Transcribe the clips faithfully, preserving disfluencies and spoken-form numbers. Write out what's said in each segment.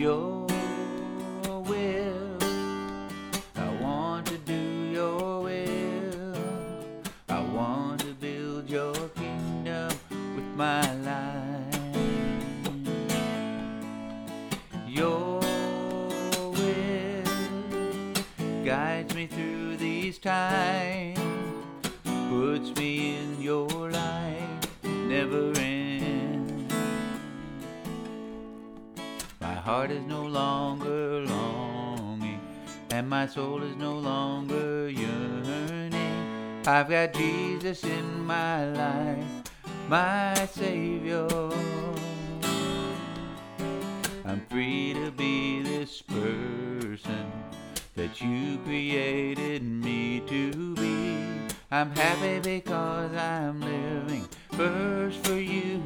your will. I want to do your will. I want to build your kingdom with my life. Your will guides me through these times, puts me in your light, never ends. My heart is no longer longing, and my soul is no longer yearning. I've got Jesus in my life, my Savior. I'm free to be this person that you created me to be. I'm happy because I'm living first for you.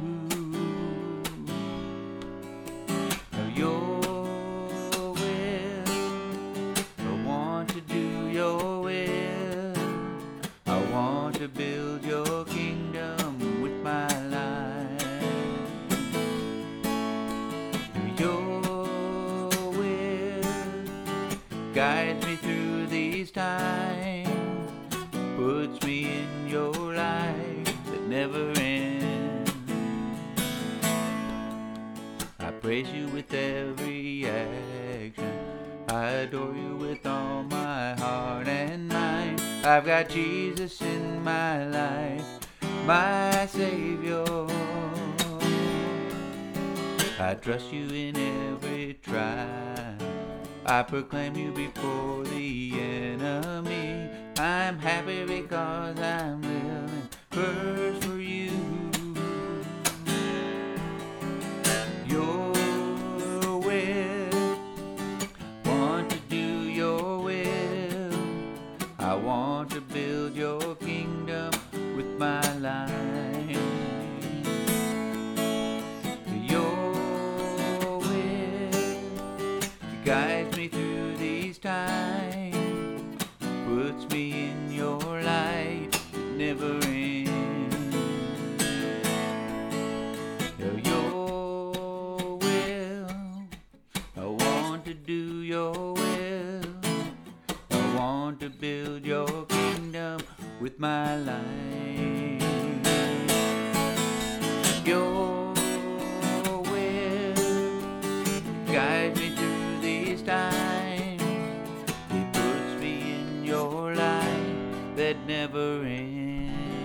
Your will, I want to do your will. I want to build your kingdom with my life. Your will guides me through these times, puts me in your life that never ends. I praise you with every action, I adore you with all my heart and mind. I've got Jesus in my life, my Savior. I trust you in every trial, I proclaim you before the enemy. I'm happy because I'm living first for you. Your will, want to do your will. I want to build your kingdom with my life. Your will guides me through these times, puts me in your light, never ends. Your will, I want to do your will. I want to build your kingdom with my life. Your will guides me through these times, it puts me in your light that never ends.